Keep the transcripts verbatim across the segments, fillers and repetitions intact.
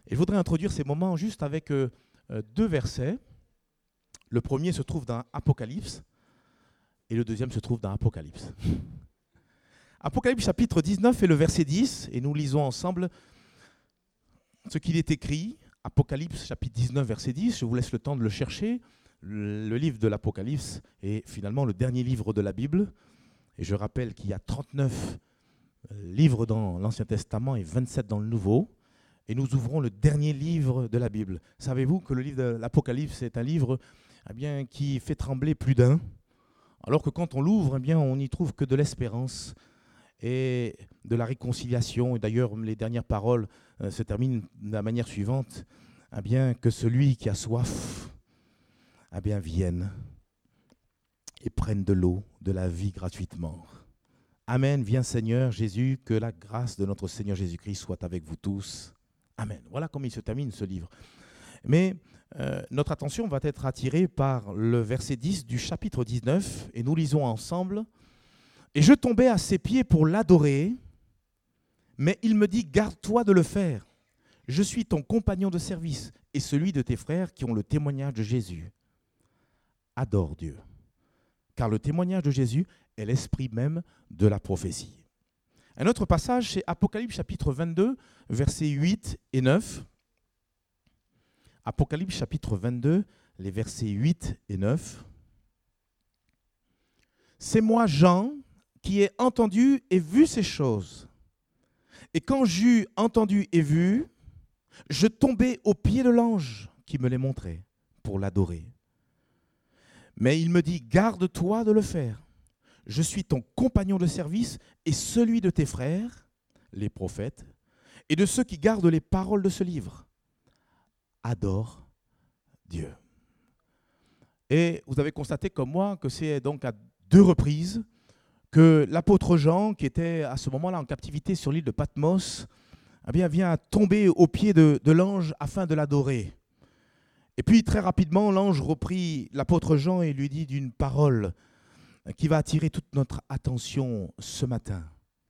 Et je voudrais introduire ces moments juste avec euh, euh, deux versets. Le premier se trouve dans Apocalypse et le deuxième se trouve dans Apocalypse. Apocalypse chapitre dix-neuf et le verset dix, et nous lisons ensemble ce qu'il est écrit. Apocalypse chapitre dix-neuf, verset dix, je vous laisse le temps de le chercher. Le, le livre de l'Apocalypse est finalement le dernier livre de la Bible. Et je rappelle qu'il y a trente-neuf livres dans l'Ancien Testament et vingt-sept dans le Nouveau. Et nous ouvrons le dernier livre de la Bible. Savez-vous que le livre de l'Apocalypse est un livre eh bien, qui fait trembler plus d'un, alors que quand on l'ouvre, eh bien, on n'y trouve que de l'espérance et de la réconciliation. Et d'ailleurs, les dernières paroles euh, se terminent de la manière suivante, eh bien, que celui qui a soif eh bien, vienne et prenne de l'eau, de la vie gratuitement. Amen. Viens Seigneur Jésus, que la grâce de notre Seigneur Jésus-Christ soit avec vous tous. Amen. Voilà comment il se termine ce livre. Mais euh, notre attention va être attirée par le verset dix du chapitre dix-neuf, et nous lisons ensemble. « Et je tombais à ses pieds pour l'adorer, mais il me dit, garde-toi de le faire. Je suis ton compagnon de service et celui de tes frères qui ont le témoignage de Jésus. Adore Dieu, car le témoignage de Jésus est l'esprit même de la prophétie. » Un autre passage, c'est Apocalypse chapitre vingt-deux, versets huit et neuf. Apocalypse chapitre vingt-deux, les versets huit et neuf. « C'est moi, Jean, qui ai entendu et vu ces choses. Et quand j'eus entendu et vu, je tombai aux pieds de l'ange qui me les montrait pour l'adorer. Mais il me dit, garde-toi de le faire. Je suis ton compagnon de service et celui de tes frères, les prophètes, et de ceux qui gardent les paroles de ce livre. Adore Dieu. » Et vous avez constaté comme moi que c'est donc à deux reprises que l'apôtre Jean, qui était à ce moment-là en captivité sur l'île de Patmos, eh bien, vient tomber aux pieds de, de l'ange afin de l'adorer. Et puis très rapidement, l'ange reprit l'apôtre Jean et lui dit d'une parole qui va attirer toute notre attention ce matin.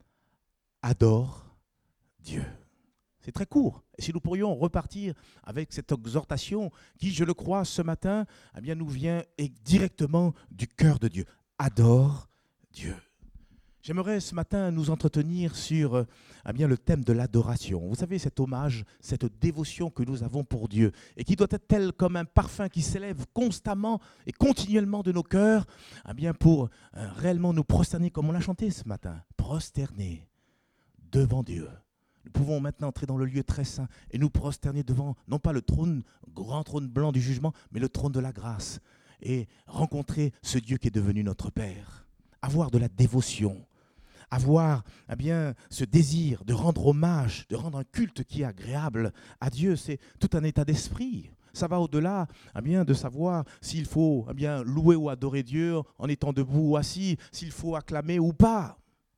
Adore Dieu. C'est très court. Et si nous pourrions repartir avec cette exhortation qui, je le crois, ce matin, eh bien, nous vient directement du cœur de Dieu. Adore Dieu. J'aimerais ce matin nous entretenir sur eh bien, le thème de l'adoration. Vous savez, cet hommage, cette dévotion que nous avons pour Dieu et qui doit être telle comme un parfum qui s'élève constamment et continuellement de nos cœurs eh bien, pour euh, réellement nous prosterner comme on l'a chanté ce matin. Prosterner devant Dieu. Nous pouvons maintenant entrer dans le lieu très saint et nous prosterner devant, non pas le trône, grand trône blanc du jugement, mais le trône de la grâce et rencontrer ce Dieu qui est devenu notre Père. Avoir de la dévotion. Avoir eh bien, ce désir de rendre hommage, de rendre un culte qui est agréable à Dieu, c'est tout un état d'esprit. Ça va au-delà eh bien, de savoir s'il faut eh bien, louer ou adorer Dieu en étant debout ou assis, s'il faut acclamer ou pas.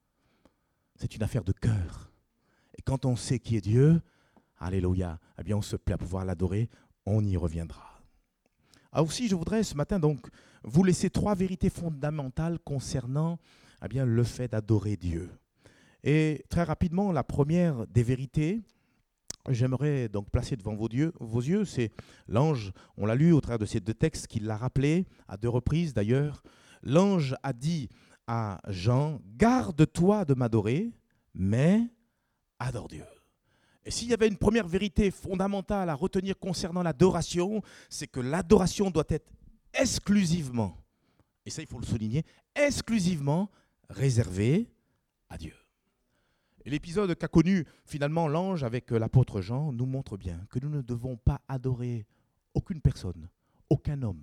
C'est une affaire de cœur. Et quand on sait qui est Dieu, alléluia, eh bien, on se plaît à pouvoir l'adorer, on y reviendra. Alors aussi, je voudrais ce matin donc vous laisser trois vérités fondamentales concernant eh bien, le fait d'adorer Dieu. Et très rapidement, la première des vérités, j'aimerais donc placer devant vos yeux, vos yeux c'est l'ange, on l'a lu au travers de ces deux textes qu'il l'a rappelé, à deux reprises d'ailleurs. L'ange a dit à Jean, « Garde-toi de m'adorer, mais adore Dieu. » Et s'il y avait une première vérité fondamentale à retenir concernant l'adoration, c'est que l'adoration doit être exclusivement, et ça il faut le souligner, exclusivement réservé à Dieu. Et l'épisode qu'a connu finalement l'ange avec l'apôtre Jean nous montre bien que nous ne devons pas adorer aucune personne, aucun homme,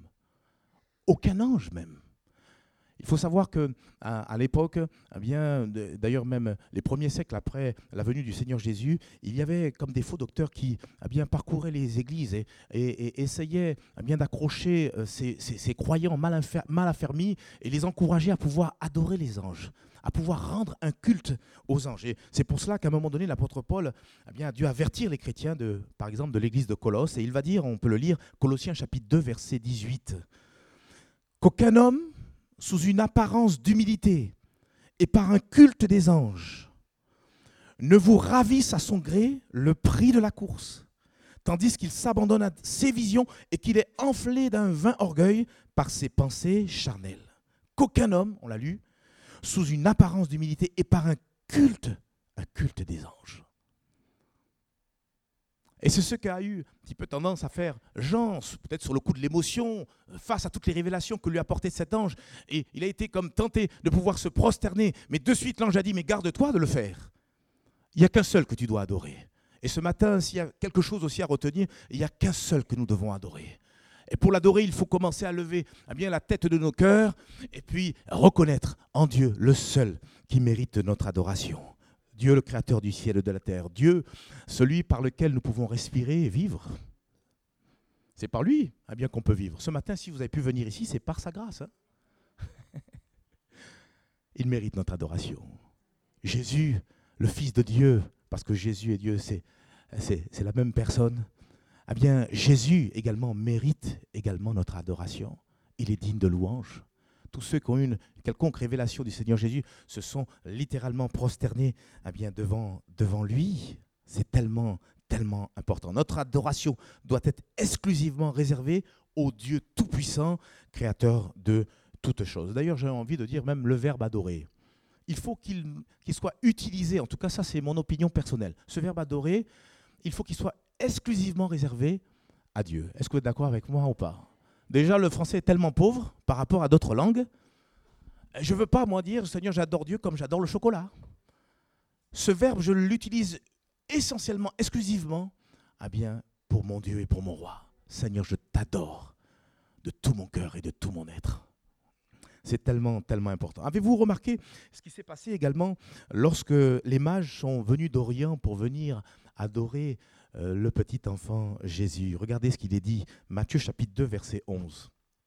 aucun ange même. Il faut savoir qu'à à l'époque, eh bien, d'ailleurs même les premiers siècles après la venue du Seigneur Jésus, il y avait comme des faux docteurs qui eh bien, parcouraient les églises et, et, et essayaient eh bien, d'accrocher ces, ces, ces croyants mal, infer, mal affermis et les encourager à pouvoir adorer les anges, à pouvoir rendre un culte aux anges. Et c'est pour cela qu'à un moment donné, l'apôtre Paul eh bien, a dû avertir les chrétiens, de, par exemple de l'église de Colosse, et il va dire, on peut le lire, Colossiens chapitre deux, verset dix-huit, qu'aucun homme sous une apparence d'humilité et par un culte des anges, ne vous ravisse à son gré le prix de la course, tandis qu'il s'abandonne à ses visions et qu'il est enflé d'un vain orgueil par ses pensées charnelles. Qu'aucun homme, on l'a lu, sous une apparence d'humilité et par un culte, un culte des anges. Et c'est ce qu'a eu un petit peu tendance à faire Jean, peut-être sur le coup de l'émotion, face à toutes les révélations que lui a portées cet ange. Et il a été comme tenté de pouvoir se prosterner. Mais de suite, l'ange a dit, mais garde-toi de le faire. Il n'y a qu'un seul que tu dois adorer. Et ce matin, s'il y a quelque chose aussi à retenir, il n'y a qu'un seul que nous devons adorer. Et pour l'adorer, il faut commencer à lever eh bien, la tête de nos cœurs et puis reconnaître en Dieu le seul qui mérite notre adoration. Dieu, le créateur du ciel et de la terre. Dieu, celui par lequel nous pouvons respirer et vivre. C'est par lui eh bien, qu'on peut vivre. Ce matin, si vous avez pu venir ici, c'est par sa grâce. Hein. Il mérite notre adoration. Jésus, le Fils de Dieu, parce que Jésus et Dieu, c'est, c'est, c'est la même personne. Eh bien, Jésus également mérite également notre adoration. Il est digne de louange. Tous ceux qui ont eu une quelconque révélation du Seigneur Jésus se sont littéralement prosternés eh bien, devant, devant lui. C'est tellement, tellement important. Notre adoration doit être exclusivement réservée au Dieu Tout-Puissant, créateur de toutes choses. D'ailleurs, j'ai envie de dire même le verbe adorer. Il faut qu'il, qu'il soit utilisé, en tout cas ça c'est mon opinion personnelle. Ce verbe adorer, il faut qu'il soit exclusivement réservé à Dieu. Est-ce que vous êtes d'accord avec moi ou pas ? Déjà, le français est tellement pauvre par rapport à d'autres langues. Je ne veux pas, moi, dire, Seigneur, j'adore Dieu comme j'adore le chocolat. Ce verbe, je l'utilise essentiellement, exclusivement, ah bien, pour mon Dieu et pour mon roi. Seigneur, je t'adore de tout mon cœur et de tout mon être. C'est tellement, tellement important. Avez-vous remarqué ce qui s'est passé également lorsque les mages sont venus d'Orient pour venir adorer Euh, le petit enfant Jésus? Regardez ce qu'il est dit, Matthieu chapitre deux, verset onze.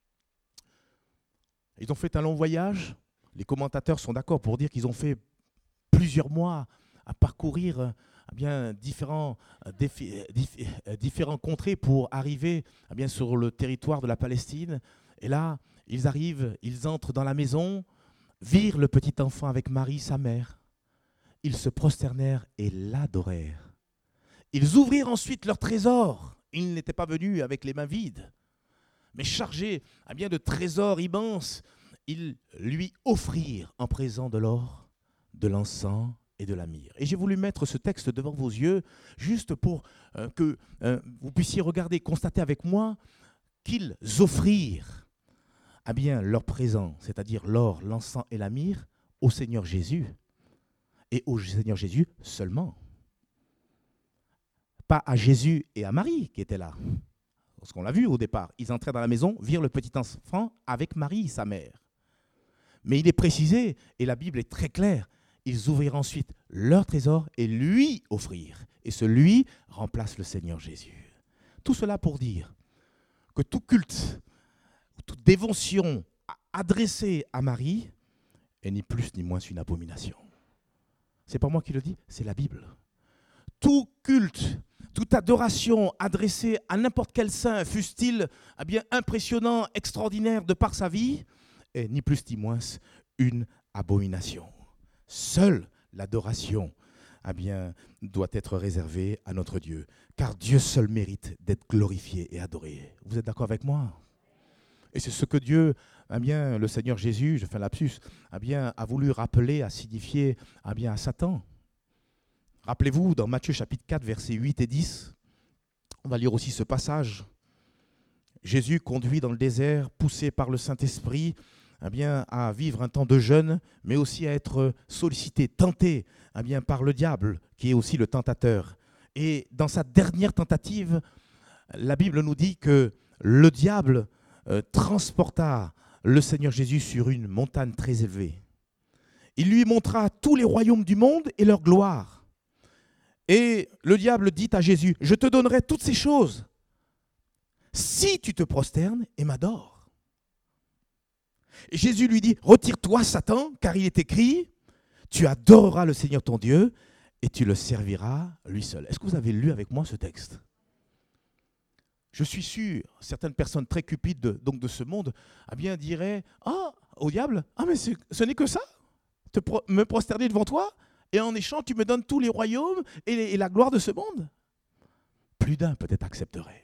Ils ont fait un long voyage. Les commentateurs sont d'accord pour dire qu'ils ont fait plusieurs mois à parcourir eh bien, différents, défi, défi, différents contrées pour arriver eh bien, sur le territoire de la Palestine. Et là, ils arrivent, ils entrent dans la maison, virent le petit enfant avec Marie, sa mère. Ils se prosternèrent et l'adorèrent. Ils ouvrirent ensuite leur trésor. Ils n'étaient pas venus avec les mains vides, mais chargés eh bien, de trésors immenses. Ils lui offrirent en présent de l'or, de l'encens et de la myrrhe. Et j'ai voulu mettre ce texte devant vos yeux, juste pour euh, que euh, vous puissiez regarder, constater avec moi qu'ils offrirent eh bien, leur présent, c'est-à-dire l'or, l'encens et la myrrhe, au Seigneur Jésus. Et au Seigneur Jésus seulement. Pas à Jésus et à Marie qui étaient là. Parce qu'on l'a vu au départ. Ils entraient dans la maison, virent le petit enfant avec Marie, sa mère. Mais il est précisé, et la Bible est très claire, ils ouvrirent ensuite leur trésor et lui offrirent. Et ce lui remplace le Seigneur Jésus. Tout cela pour dire que tout culte, toute dévotion adressée à Marie est ni plus ni moins une abomination. C'est pas moi qui le dis, c'est la Bible. Tout culte, toute adoration adressée à n'importe quel saint, fût-il eh bien, impressionnant, extraordinaire de par sa vie, est ni plus ni moins une abomination. Seule l'adoration eh bien, doit être réservée à notre Dieu, car Dieu seul mérite d'être glorifié et adoré. Vous êtes d'accord avec moi ? Et c'est ce que Dieu, eh bien, le Seigneur Jésus, je fais un lapsus, eh bien, a voulu rappeler, a signifié eh bien, à Satan. Rappelez-vous, dans Matthieu chapitre quatre, versets huit et dix, on va lire aussi ce passage. Jésus conduit dans le désert, poussé par le Saint-Esprit, eh bien, à vivre un temps de jeûne, mais aussi à être sollicité, tenté eh bien, par le diable, qui est aussi le tentateur. Et dans sa dernière tentative, la Bible nous dit que le diable euh, transporta le Seigneur Jésus sur une montagne très élevée. Il lui montra tous les royaumes du monde et leur gloire. Et le diable dit à Jésus, « Je te donnerai toutes ces choses si tu te prosternes et m'adores. » Et Jésus lui dit, « Retire-toi, Satan, car il est écrit, tu adoreras le Seigneur ton Dieu et tu le serviras lui seul. » Est-ce que vous avez lu avec moi ce texte ? Je suis sûr, certaines personnes très cupides de, donc de ce monde eh bien, diraient, « Ah, au diable, ah, mais ce n'est que ça, te pro- me prosterner devant toi ? Et en échange, tu me donnes tous les royaumes et, les, et la gloire de ce monde. » plus d'un peut-être accepterait.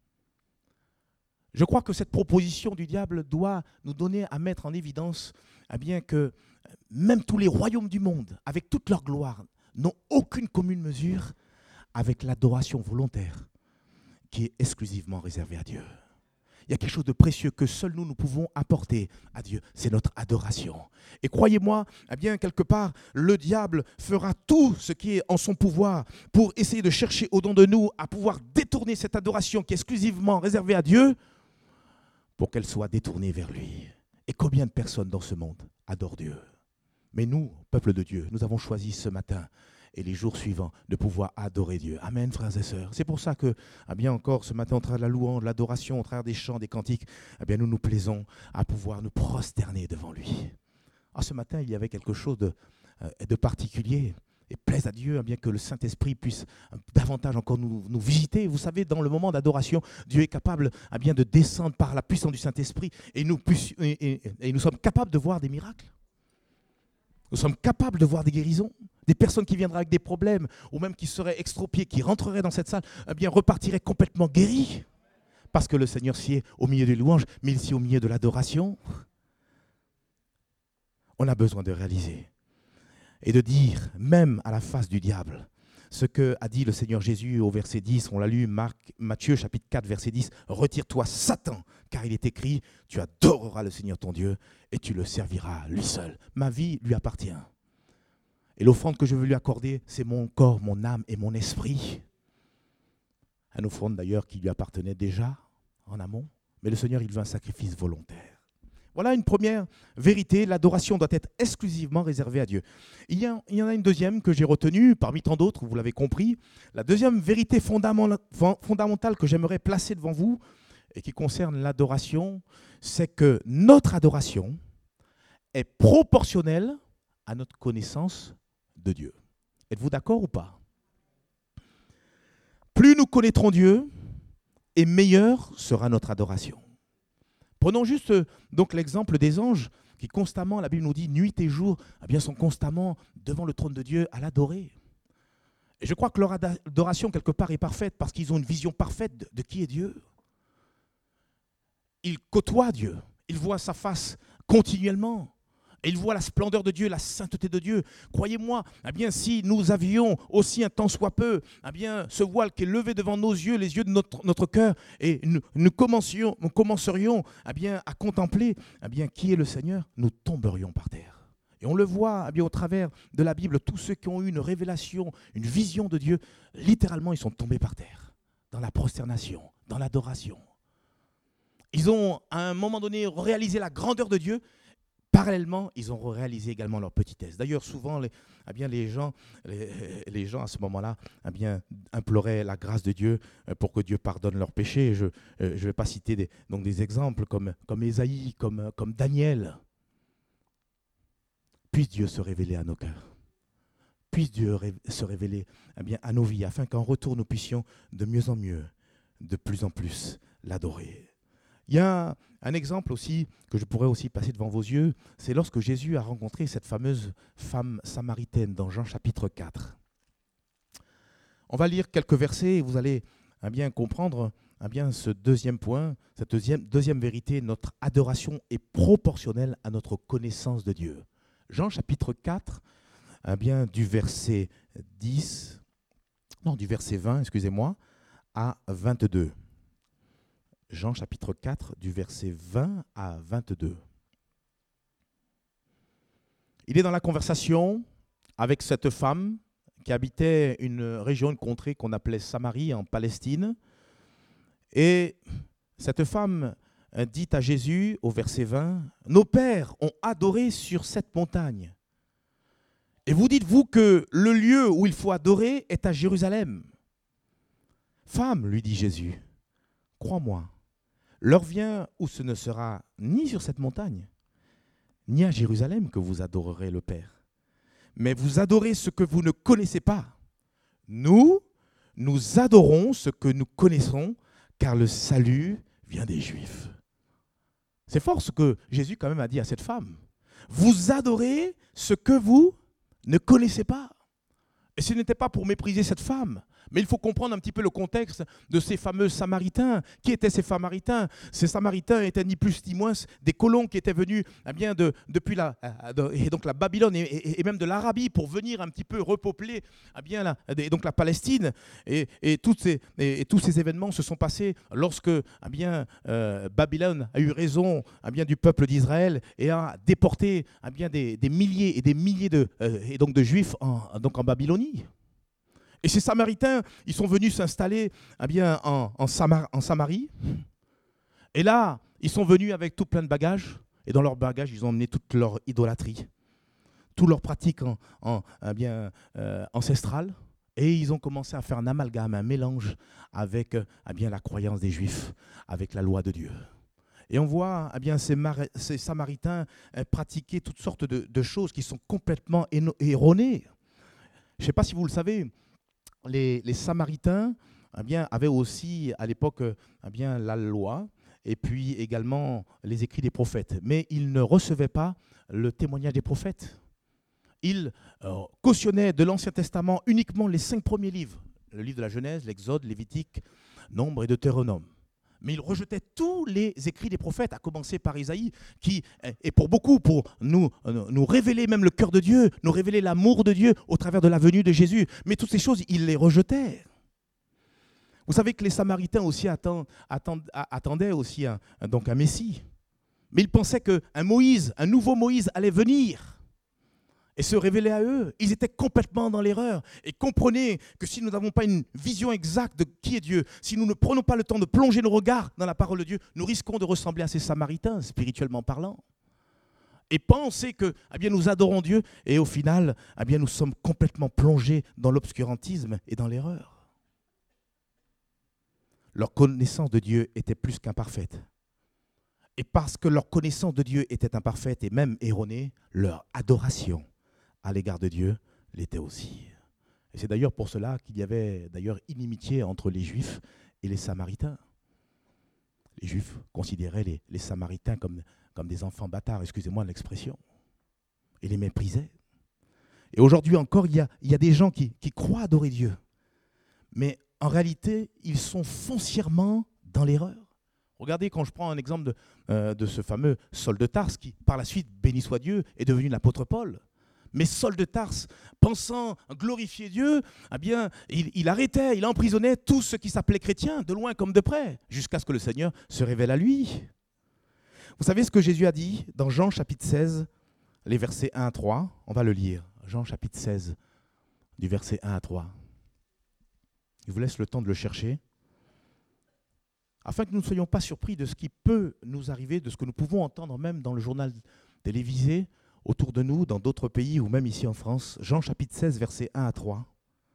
Je crois que cette proposition du diable doit nous donner à mettre en évidence eh bien, que même tous les royaumes du monde, avec toute leur gloire, n'ont aucune commune mesure avec l'adoration volontaire qui est exclusivement réservée à Dieu. Il y a quelque chose de précieux que seuls nous, nous pouvons apporter à Dieu. C'est notre adoration. Et croyez-moi, eh bien, quelque part, le diable fera tout ce qui est en son pouvoir pour essayer de chercher au-dedans de nous à pouvoir détourner cette adoration qui est exclusivement réservée à Dieu pour qu'elle soit détournée vers lui. Et combien de personnes dans ce monde adorent Dieu? Mais nous, peuple de Dieu, nous avons choisi ce matin et les jours suivants de pouvoir adorer Dieu. Amen, frères et sœurs. C'est pour ça que, eh bien encore ce matin, au travers de la louange, de l'adoration, au travers des chants, des cantiques, eh bien nous nous plaisons à pouvoir nous prosterner devant lui. Ah, ce matin, il y avait quelque chose de, euh, de particulier. Et plaise à Dieu, eh bien que le Saint-Esprit puisse davantage encore nous, nous visiter. Vous savez, dans le moment d'adoration, Dieu est capable eh bien, de descendre par la puissance du Saint-Esprit et nous, et, et, et nous sommes capables de voir des miracles. Nous sommes capables de voir des guérisons. Des personnes qui viendraient avec des problèmes ou même qui seraient extropiées, qui rentreraient dans cette salle, eh bien repartiraient complètement guéries. Parce que le Seigneur sied au milieu des louanges, mais il sied au milieu de l'adoration. On a besoin de réaliser et de dire, même à la face du diable, ce que a dit le Seigneur Jésus au verset dix, on l'a lu, Marc, Matthieu chapitre quatre, verset dix, « Retire-toi, Satan, car il est écrit, tu adoreras le Seigneur ton Dieu et tu le serviras lui seul. Ma vie lui appartient. Et l'offrande que je veux lui accorder, c'est mon corps, mon âme et mon esprit. » Une offrande d'ailleurs qui lui appartenait déjà en amont, mais le Seigneur, il veut un sacrifice volontaire. Voilà une première vérité, l'adoration doit être exclusivement réservée à Dieu. Il y, a, il y en a une deuxième que j'ai retenue, parmi tant d'autres, vous l'avez compris. La deuxième vérité fondamentale que j'aimerais placer devant vous, et qui concerne l'adoration, c'est que notre adoration est proportionnelle à notre connaissance de Dieu. Êtes-vous d'accord ou pas? Plus nous connaîtrons Dieu, et meilleure sera notre adoration. Prenons juste euh, donc l'exemple des anges qui constamment, la Bible nous dit, nuit et jour, eh bien, sont constamment devant le trône de Dieu à l'adorer. Et je crois que leur adoration, quelque part, est parfaite parce qu'ils ont une vision parfaite de, de qui est Dieu. Ils côtoient Dieu, ils voient sa face continuellement. Et ils voient la splendeur de Dieu, la sainteté de Dieu. Croyez-moi, eh bien, si nous avions aussi un tant soit peu, eh bien, ce voile qui est levé devant nos yeux, les yeux de notre, notre cœur, et nous, nous, commencions, nous commencerions eh bien, à contempler eh bien, qui est le Seigneur, nous tomberions par terre. Et on le voit eh bien, au travers de la Bible, tous ceux qui ont eu une révélation, une vision de Dieu, littéralement, ils sont tombés par terre, dans la prosternation, dans l'adoration. Ils ont, à un moment donné, réalisé la grandeur de Dieu. Parallèlement, ils ont réalisé également leur petitesse. D'ailleurs, souvent, les, eh bien, les, gens, les, les gens, à ce moment-là, eh bien, imploraient la grâce de Dieu pour que Dieu pardonne leurs péchés. Je ne vais pas citer des, donc des exemples comme, comme Ésaïe, comme, comme Daniel. Puisse Dieu se révéler à nos cœurs. Puisse Dieu ré, se révéler eh bien, à nos vies, afin qu'en retour, nous puissions de mieux en mieux, de plus en plus, l'adorer. Il y a un exemple aussi que je pourrais aussi passer devant vos yeux, c'est lorsque Jésus a rencontré cette fameuse femme samaritaine dans Jean chapitre quatre. On va lire quelques versets et vous allez eh bien, comprendre eh bien, ce deuxième point, cette deuxième, deuxième vérité, notre adoration est proportionnelle à notre connaissance de Dieu. Jean chapitre quatre, eh bien, du verset dix, non, du verset vingt, excusez-moi, à vingt-deux. Jean chapitre quatre, du verset vingt à vingt-deux. Il est dans la conversation avec cette femme qui habitait une région, une contrée qu'on appelait Samarie en Palestine. Et cette femme dit à Jésus au verset vingt, « Nos pères ont adoré sur cette montagne. Et vous dites-vous que le lieu où il faut adorer est à Jérusalem. » « Femme, lui dit Jésus, crois-moi, l'heure vient où ce ne sera ni sur cette montagne, ni à Jérusalem que vous adorerez le Père. Mais vous adorez ce que vous ne connaissez pas. Nous, nous adorons ce que nous connaissons, car le salut vient des Juifs. » C'est fort ce que Jésus quand même a dit à cette femme. Vous adorez ce que vous ne connaissez pas. Et ce n'était pas pour mépriser cette femme, Mais il faut comprendre un petit peu le contexte de ces fameux Samaritains. Qui étaient ces Samaritains? Ces Samaritains étaient ni plus ni moins des colons qui étaient venus eh bien, de, depuis la, de, et donc la Babylone et, et, et même de l'Arabie pour venir un petit peu repeupler eh bien, la, et donc la Palestine. Et, et, toutes ces, et, et tous ces événements se sont passés lorsque eh bien, euh, Babylone a eu raison eh bien, du peuple d'Israël et a déporté eh bien, des, des milliers et des milliers de, euh, et donc de Juifs en, donc en Babylonie. Et ces Samaritains, ils sont venus s'installer eh bien, en, en, Samar, en Samarie. Et là, ils sont venus avec tout plein de bagages. Et dans leurs bagages, ils ont emmené toute leur idolâtrie, toutes leurs pratiques en, en, eh bien, euh, ancestrales. Et ils ont commencé à faire un amalgame, un mélange avec eh bien, la croyance des Juifs, avec la loi de Dieu. Et on voit eh bien, ces, Mar- ces Samaritains eh, pratiquer toutes sortes de, de choses qui sont complètement éno- erronées. Je ne sais pas si vous le savez, les, les Samaritains eh bien, avaient aussi à l'époque eh bien, la loi et puis également les écrits des prophètes. Mais ils ne recevaient pas le témoignage des prophètes. Ils euh, cautionnaient de l'Ancien Testament uniquement les cinq premiers livres, le livre de la Genèse, l'Exode, Lévitique, Nombre et Deutéronome. Mais ils rejetaient tous les écrits des prophètes, à commencer par Isaïe, qui est pour beaucoup, pour nous, nous révéler même le cœur de Dieu, nous révéler l'amour de Dieu au travers de la venue de Jésus. Mais toutes ces choses, ils les rejetaient. Vous savez que les Samaritains aussi attend, attend, attendaient aussi un, donc un Messie. Mais ils pensaient qu'un Moïse, un nouveau Moïse allait venir et se révéler à eux. Ils étaient complètement dans l'erreur. Et comprenez que si nous n'avons pas une vision exacte de qui est Dieu, si nous ne prenons pas le temps de plonger nos regards dans la parole de Dieu, nous risquons de ressembler à ces Samaritains, spirituellement parlant. Et penser que eh bien, nous adorons Dieu, et au final, eh bien, nous sommes complètement plongés dans l'obscurantisme et dans l'erreur. Leur connaissance de Dieu était plus qu'imparfaite. Et parce que leur connaissance de Dieu était imparfaite et même erronée, leur adoration à l'égard de Dieu l'était aussi. Et c'est d'ailleurs pour cela qu'il y avait d'ailleurs inimitié entre les Juifs et les Samaritains. Les Juifs considéraient les, les Samaritains comme, comme des enfants bâtards, excusez-moi l'expression, et les méprisaient. Et aujourd'hui encore, il y a, il y a des gens qui, qui croient adorer Dieu, mais en réalité, ils sont foncièrement dans l'erreur. Regardez, quand je prends un exemple de, euh, de ce fameux Saul de Tarse, qui par la suite, béni soit Dieu, est devenu l'apôtre Paul. Mais Saul de Tarse, pensant glorifier Dieu, eh bien, il, il arrêtait, il emprisonnait tous ceux qui s'appelaient chrétiens, de loin comme de près, jusqu'à ce que le Seigneur se révèle à lui. Vous savez ce que Jésus a dit dans Jean chapitre seize, les versets un à trois? On va le lire. Jean chapitre seize, du verset un à trois. Je vous laisse le temps de le chercher, afin que nous ne soyons pas surpris de ce qui peut nous arriver, de ce que nous pouvons entendre même dans le journal télévisé, autour de nous, dans d'autres pays ou même ici en France. Jean chapitre seize, versets un à trois.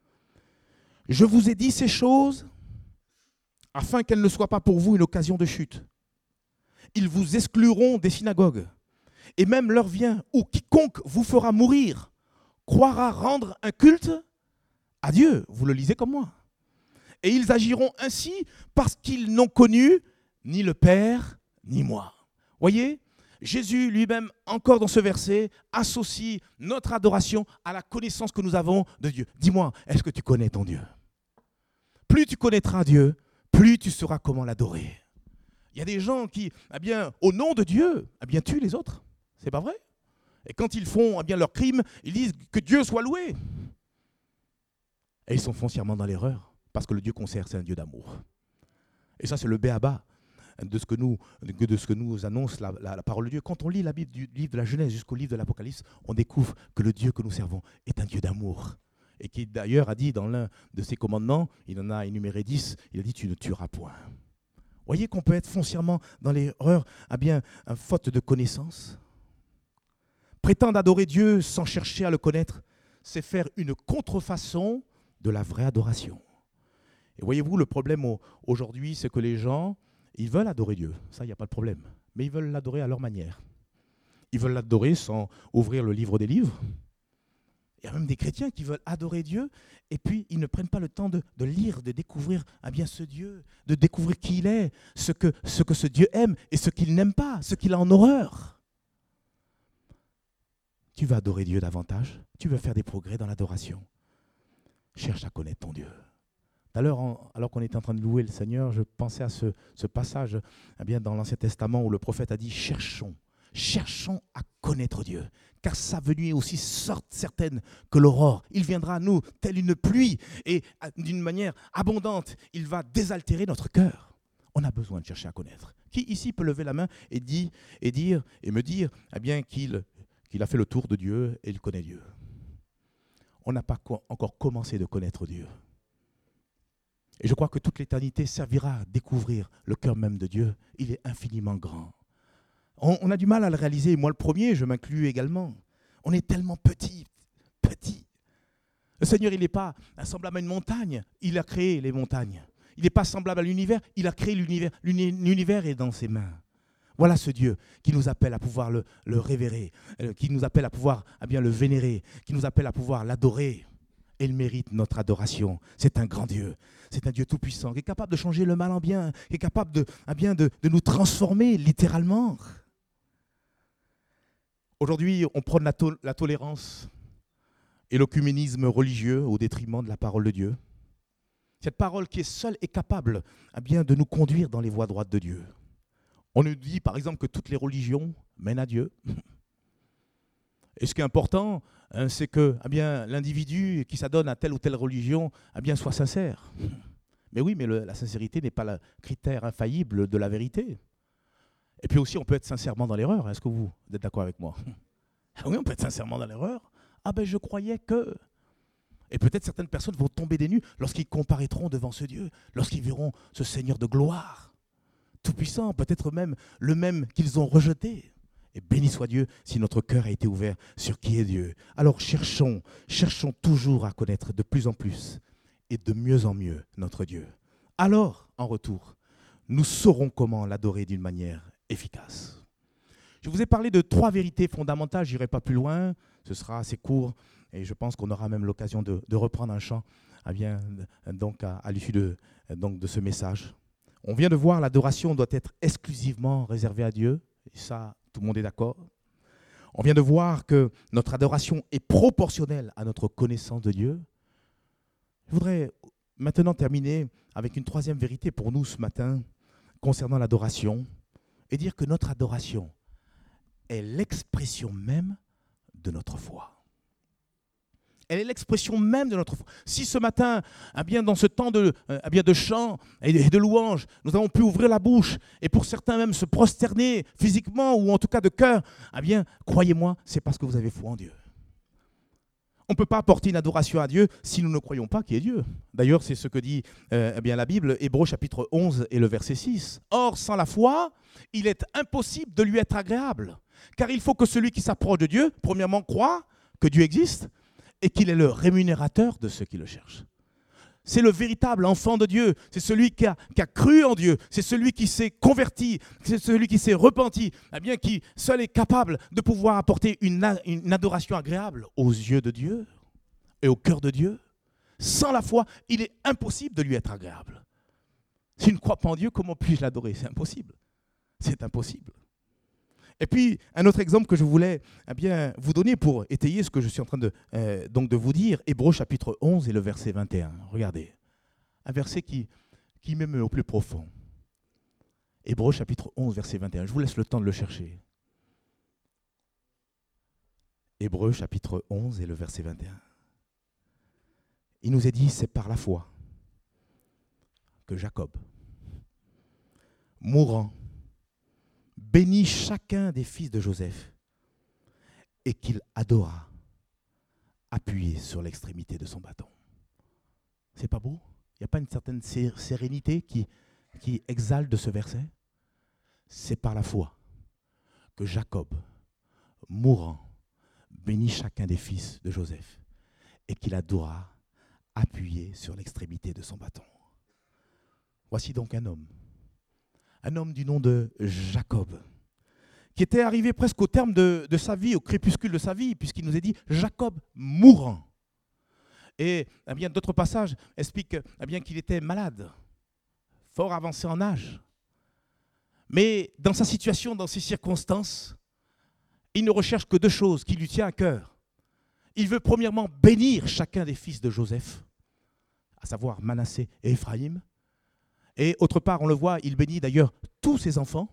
« Je vous ai dit ces choses afin qu'elles ne soient pas pour vous une occasion de chute. Ils vous excluront des synagogues, et même l'heure vient où quiconque vous fera mourir croira rendre un culte à Dieu. » Vous le lisez comme moi. « Et ils agiront ainsi parce qu'ils n'ont connu ni le Père ni moi. » Voyez, Jésus lui-même, encore dans ce verset, associe notre adoration à la connaissance que nous avons de Dieu. Dis-moi, est-ce que tu connais ton Dieu? Plus tu connaîtras Dieu, plus tu sauras comment l'adorer. Il y a des gens qui, eh bien, au nom de Dieu, eh bien, tuent les autres. C'est pas vrai? Et quand ils font eh bien, leurs crimes, ils disent que Dieu soit loué. Et ils sont foncièrement dans l'erreur, parce que le Dieu qu'on sert, c'est un Dieu d'amour. Et ça, c'est le béaba de ce que nous, de ce que nous annonce la, la, la parole de Dieu. Quand on lit la Bible du livre de la Genèse jusqu'au livre de l'Apocalypse, on découvre que le Dieu que nous servons est un Dieu d'amour. Et qui d'ailleurs a dit dans l'un de ses commandements, il en a énuméré dix, il a dit « tu ne tueras point ». Voyez qu'on peut être foncièrement dans l'erreur, à bien, à faute de connaissance. Prétendre adorer Dieu sans chercher à le connaître, c'est faire une contrefaçon de la vraie adoration. Et voyez-vous, le problème aujourd'hui, c'est que les gens, ils veulent adorer Dieu, ça, il n'y a pas de problème, mais ils veulent l'adorer à leur manière. Ils veulent l'adorer sans ouvrir le livre des livres. Il y a même des chrétiens qui veulent adorer Dieu et puis ils ne prennent pas le temps de, de lire, de découvrir ah bien, ce Dieu, de découvrir qui il est, ce que, ce que ce Dieu aime et ce qu'il n'aime pas, ce qu'il a en horreur. Tu veux adorer Dieu davantage, tu veux faire des progrès dans l'adoration. Cherche à connaître ton Dieu. Tout à l'heure, en- alors qu'on était en train de louer le Seigneur, je pensais à ce, ce passage eh bien, dans l'Ancien Testament où le prophète a dit « Cherchons, cherchons à connaître Dieu, car sa venue est aussi sorte certaine que l'aurore. Il viendra à nous telle une pluie et à- d'une manière abondante, il va désaltérer notre cœur. » On a besoin de chercher à connaître. Qui ici peut lever la main et, dit, et, dire, et me dire eh bien, qu'il, qu'il a fait le tour de Dieu et il connaît Dieu? On n'a pas co- encore commencé de connaître Dieu. Et je crois que toute l'éternité servira à découvrir le cœur même de Dieu. Il est infiniment grand. On, on a du mal à le réaliser. Moi, le premier, je m'inclus également. On est tellement petit, petit. Le Seigneur, il n'est pas semblable à une montagne. Il a créé les montagnes. Il n'est pas semblable à l'univers. Il a créé l'univers. L'uni- L'univers est dans ses mains. Voilà ce Dieu qui nous appelle à pouvoir le, le révérer, euh, qui nous appelle à pouvoir à bien le vénérer, qui nous appelle à pouvoir l'adorer. Et il mérite notre adoration. C'est un grand Dieu. C'est un Dieu tout-puissant qui est capable de changer le mal en bien, qui est capable de, à bien de, de nous transformer littéralement. Aujourd'hui, on prône la, to- la tolérance et l'œcuménisme religieux au détriment de la parole de Dieu. Cette parole qui est seule est capable à bien de nous conduire dans les voies droites de Dieu. On nous dit par exemple que toutes les religions mènent à Dieu. Et ce qui est important, hein, c'est que eh bien, l'individu qui s'adonne à telle ou telle religion eh bien, soit sincère. Mais oui, mais le- la sincérité n'est pas le critère infaillible de la vérité. Et puis aussi, on peut être sincèrement dans l'erreur. Est-ce que vous êtes d'accord avec moi? Ah oui, on peut être sincèrement dans l'erreur. Ah ben, je croyais que... Et peut-être certaines personnes vont tomber des nues lorsqu'ils comparaîtront devant ce Dieu, lorsqu'ils verront ce Seigneur de gloire, tout-puissant, peut-être même le même qu'ils ont rejeté. Et béni soit Dieu si notre cœur a été ouvert sur qui est Dieu. Alors cherchons, cherchons toujours à connaître de plus en plus et de mieux en mieux notre Dieu. Alors, en retour, nous saurons comment l'adorer d'une manière efficace. Je vous ai parlé de trois vérités fondamentales, je n'irai pas plus loin, ce sera assez court et je pense qu'on aura même l'occasion de, de reprendre un chant ah bien, donc à, à l'issue de, donc de ce message. On vient de voir, l'adoration doit être exclusivement réservée à Dieu, et ça, tout le monde est d'accord. On vient de voir que notre adoration est proportionnelle à notre connaissance de Dieu. Je voudrais maintenant terminer avec une troisième vérité pour nous ce matin concernant l'adoration et dire que notre adoration est l'expression même de notre foi. Elle est l'expression même de notre foi. Si ce matin, eh bien, dans ce temps de, eh bien, de chant et de louange, nous avons pu ouvrir la bouche et pour certains même se prosterner physiquement ou en tout cas de cœur, eh bien, croyez-moi, c'est parce que vous avez foi en Dieu. On ne peut pas apporter une adoration à Dieu si nous ne croyons pas qu'il est Dieu. D'ailleurs, c'est ce que dit euh, eh bien, la Bible, Hébreux chapitre onze et le verset six. Or, sans la foi, il est impossible de lui être agréable. Car il faut que celui qui s'approche de Dieu, premièrement, croit que Dieu existe et qu'il est le rémunérateur de ceux qui le cherchent. C'est le véritable enfant de Dieu, c'est celui qui a, qui a cru en Dieu, c'est celui qui s'est converti, c'est celui qui s'est repenti, eh bien, qui seul est capable de pouvoir apporter une, une adoration agréable aux yeux de Dieu et au cœur de Dieu. Sans la foi, il est impossible de lui être agréable. Si je ne crois pas en Dieu, comment puis-je l'adorer? C'est impossible. C'est impossible. Et puis, un autre exemple que je voulais eh bien, vous donner pour étayer ce que je suis en train de, euh, donc de vous dire, Hébreux chapitre onze et le verset vingt et un. Regardez, un verset qui, qui m'émeut au plus profond. Hébreux chapitre onze, verset vingt et un. Je vous laisse le temps de le chercher. Hébreux chapitre onze et le verset vingt et un. Il nous est dit, c'est par la foi que Jacob, mourant, bénit chacun des fils de Joseph et qu'il adora, appuyé sur l'extrémité de son bâton. C'est pas beau? Il n'y a pas une certaine sérénité qui, qui exalte de ce verset? C'est par la foi que Jacob, mourant, bénit chacun des fils de Joseph et qu'il adora, appuyé sur l'extrémité de son bâton. Voici donc un homme. Un homme du nom de Jacob, qui était arrivé presque au terme de, de sa vie, au crépuscule de sa vie, puisqu'il nous est dit Jacob mourant. Et eh bien, d'autres passages expliquent eh bien, qu'il était malade, fort avancé en âge. Mais dans sa situation, dans ses circonstances, il ne recherche que deux choses qui lui tiennent à cœur. Il veut premièrement bénir chacun des fils de Joseph, à savoir Manassé et Éphraïm. Et autre part, on le voit, il bénit d'ailleurs tous ses enfants,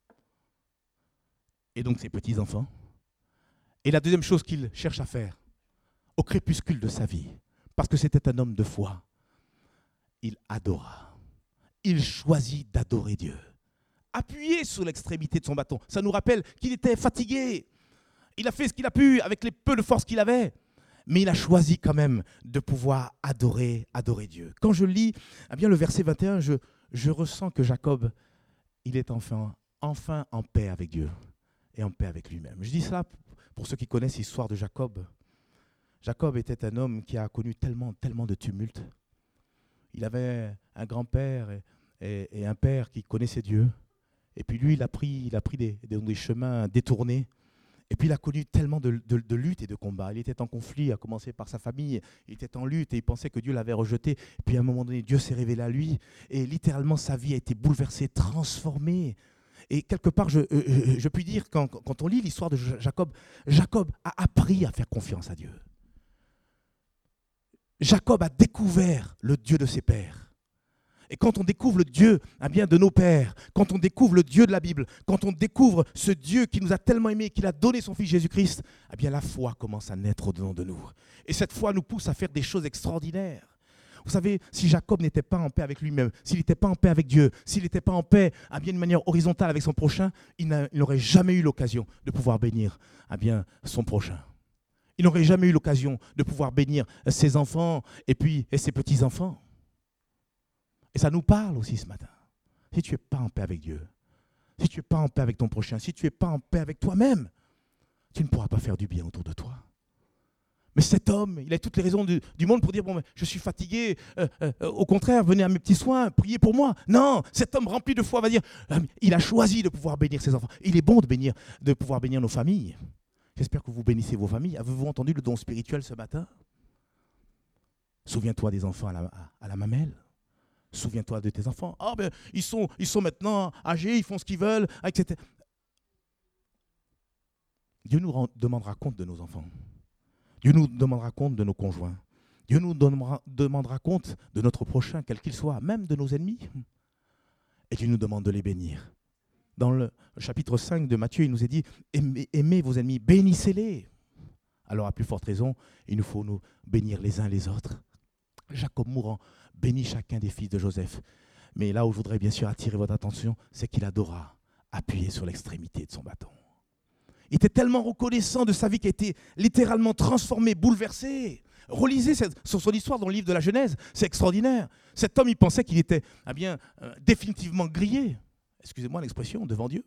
et donc ses petits-enfants. Et la deuxième chose qu'il cherche à faire, au crépuscule de sa vie, parce que c'était un homme de foi, il adora. Il choisit d'adorer Dieu. Appuyé sur l'extrémité de son bâton. Ça nous rappelle qu'il était fatigué. Il a fait ce qu'il a pu avec les peu de force qu'il avait. Mais il a choisi quand même de pouvoir adorer, adorer Dieu. Quand je lis eh bien, le verset vingt et un, je, je ressens que Jacob, il est enfin, enfin en paix avec Dieu et en paix avec lui-même. Je dis cela pour ceux qui connaissent l'histoire de Jacob. Jacob était un homme qui a connu tellement, tellement de tumultes. Il avait un grand-père et, et, et un père qui connaissaient Dieu. Et puis lui, il a pris, il a pris des, des, des chemins détournés. Et puis il a connu tellement de, de, de luttes et de combats. Il était en conflit, à commencer par sa famille. Il était en lutte et il pensait que Dieu l'avait rejeté. Et puis à un moment donné, Dieu s'est révélé à lui. Et littéralement, sa vie a été bouleversée, transformée. Et quelque part, je, euh, je puis dire, quand, quand on lit l'histoire de Jacob, Jacob a appris à faire confiance à Dieu. Jacob a découvert le Dieu de ses pères. Et quand on découvre le Dieu eh bien, de nos pères, quand on découvre le Dieu de la Bible, quand on découvre ce Dieu qui nous a tellement aimés, qu'il a donné son Fils Jésus-Christ, eh bien la foi commence à naître au-dedans de nous. Et cette foi nous pousse à faire des choses extraordinaires. Vous savez, si Jacob n'était pas en paix avec lui-même, s'il n'était pas en paix avec Dieu, s'il n'était pas en paix eh bien, d'une manière horizontale avec son prochain, il n'aurait jamais eu l'occasion de pouvoir bénir eh bien, son prochain. Il n'aurait jamais eu l'occasion de pouvoir bénir ses enfants et puis et ses petits-enfants. Et ça nous parle aussi ce matin. Si tu n'es pas en paix avec Dieu, si tu n'es pas en paix avec ton prochain, si tu n'es pas en paix avec toi-même, tu ne pourras pas faire du bien autour de toi. Mais cet homme, il a toutes les raisons du, du monde pour dire, bon, je suis fatigué, euh, euh, au contraire, venez à mes petits soins, priez pour moi. Non, cet homme rempli de foi va dire, euh, il a choisi de pouvoir bénir ses enfants. Il est bon de, bénir, de pouvoir bénir nos familles. J'espère que vous bénissez vos familles. Avez-vous entendu le don spirituel ce matin? Souviens-toi des enfants à la, à la mamelle. Souviens-toi de tes enfants. Ah ben, ils sont, ils sont maintenant âgés, ils font ce qu'ils veulent, et cetera. Dieu nous rend, demandera compte de nos enfants. Dieu nous demandera compte de nos conjoints. Dieu nous demandera, demandera compte de notre prochain, quel qu'il soit, même de nos ennemis. Et Dieu nous demande de les bénir. Dans le chapitre cinq de Matthieu, il nous est dit, aimez, aimez vos ennemis, bénissez-les. Alors à plus forte raison, il nous faut nous bénir les uns les autres. Jacob mourant bénit chacun des fils de Joseph. Mais là où je voudrais bien sûr attirer votre attention, c'est qu'il adora, appuyé sur l'extrémité de son bâton. Il était tellement reconnaissant de sa vie qui a été littéralement transformée, bouleversée. Relisez cette, sur son histoire dans le livre de la Genèse, c'est extraordinaire. Cet homme, il pensait qu'il était eh bien, euh, définitivement grillé, excusez-moi l'expression, devant Dieu.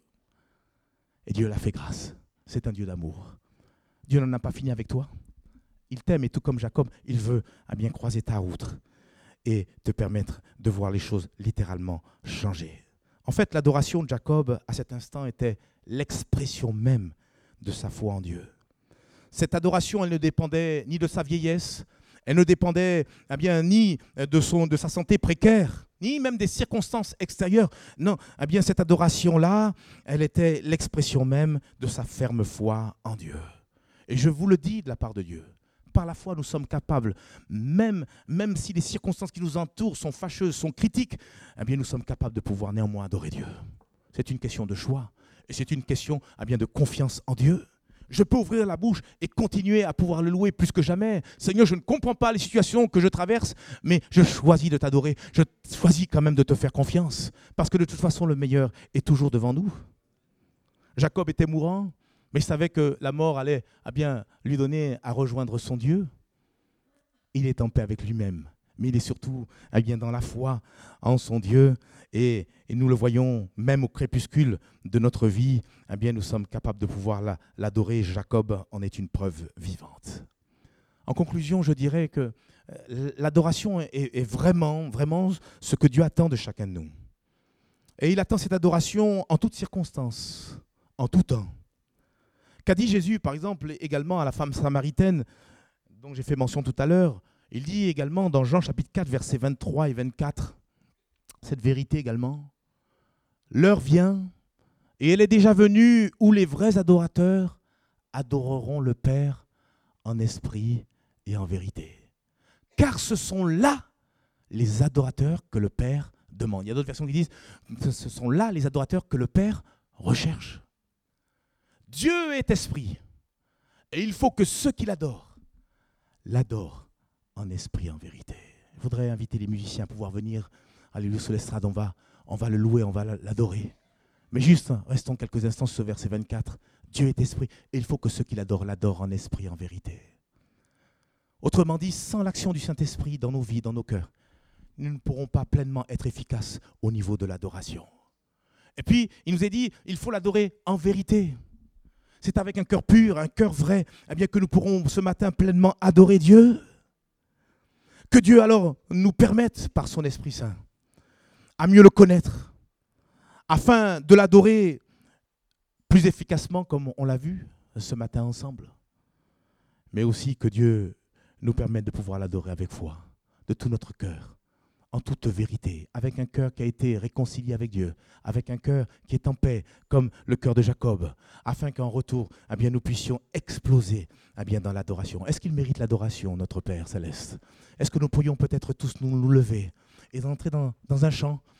Et Dieu l'a fait grâce. C'est un Dieu d'amour. Dieu n'en a pas fini avec toi. Il t'aime et tout comme Jacob, il veut eh bien, croiser ta route et te permettre de voir les choses littéralement changer. En fait, l'adoration de Jacob à cet instant était l'expression même de sa foi en Dieu. Cette adoration, elle ne dépendait ni de sa vieillesse, elle ne dépendait eh bien, ni de, son, de sa santé précaire, ni même des circonstances extérieures. Non, eh bien, cette adoration-là, elle était l'expression même de sa ferme foi en Dieu. Et je vous le dis de la part de Dieu, par la foi, nous sommes capables, même, même si les circonstances qui nous entourent sont fâcheuses, sont critiques, eh bien, nous sommes capables de pouvoir néanmoins adorer Dieu. C'est une question de choix et c'est une question eh bien, de confiance en Dieu. Je peux ouvrir la bouche et continuer à pouvoir le louer plus que jamais. Seigneur, je ne comprends pas les situations que je traverse, mais je choisis de t'adorer. Je choisis quand même de te faire confiance, parce que de toute façon, le meilleur est toujours devant nous. Jacob était mourant, mais il savait que la mort allait eh bien, lui donner à rejoindre son Dieu. Il est en paix avec lui-même, mais il est surtout eh bien, dans la foi en son Dieu. Et, et nous le voyons même au crépuscule de notre vie, eh bien, nous sommes capables de pouvoir la, l'adorer. Jacob en est une preuve vivante. En conclusion, je dirais que euh, l'adoration est, est vraiment, vraiment ce que Dieu attend de chacun de nous. Et il attend cette adoration en toutes circonstances, en tout temps. Qu'a dit Jésus, par exemple, également à la femme samaritaine, dont j'ai fait mention tout à l'heure? Il dit également dans Jean chapitre quatre, versets vingt-trois et vingt-quatre, cette vérité également. L'heure vient, et elle est déjà venue, où les vrais adorateurs adoreront le Père en esprit et en vérité. Car ce sont là les adorateurs que le Père demande. Il y a d'autres versions qui disent que ce sont là les adorateurs que le Père recherche. Dieu est esprit. Et il faut que ceux qui l'adorent, l'adorent en esprit et en vérité. Je voudrais inviter les musiciens à pouvoir venir. Alléluia, sur l'estrade, on va, on va le louer, on va l'adorer. Mais juste, restons quelques instants sur ce verset vingt-quatre. Dieu est esprit et il faut que ceux qui l'adorent, l'adorent en esprit et en vérité. Autrement dit, sans l'action du Saint-Esprit dans nos vies, dans nos cœurs, nous ne pourrons pas pleinement être efficaces au niveau de l'adoration. Et puis, il nous est dit, il faut l'adorer en vérité. C'est avec un cœur pur, un cœur vrai, eh bien, que nous pourrons ce matin pleinement adorer Dieu. Que Dieu alors nous permette, par son Esprit Saint, à mieux le connaître, afin de l'adorer plus efficacement, comme on l'a vu ce matin ensemble. Mais aussi que Dieu nous permette de pouvoir l'adorer avec foi, de tout notre cœur, en toute vérité, avec un cœur qui a été réconcilié avec Dieu, avec un cœur qui est en paix, comme le cœur de Jacob, afin qu'en retour, eh bien, nous puissions exploser eh bien, dans l'adoration. Est-ce qu'il mérite l'adoration, notre Père céleste? Est-ce que nous pourrions peut-être tous nous, nous lever et entrer dans, dans un chant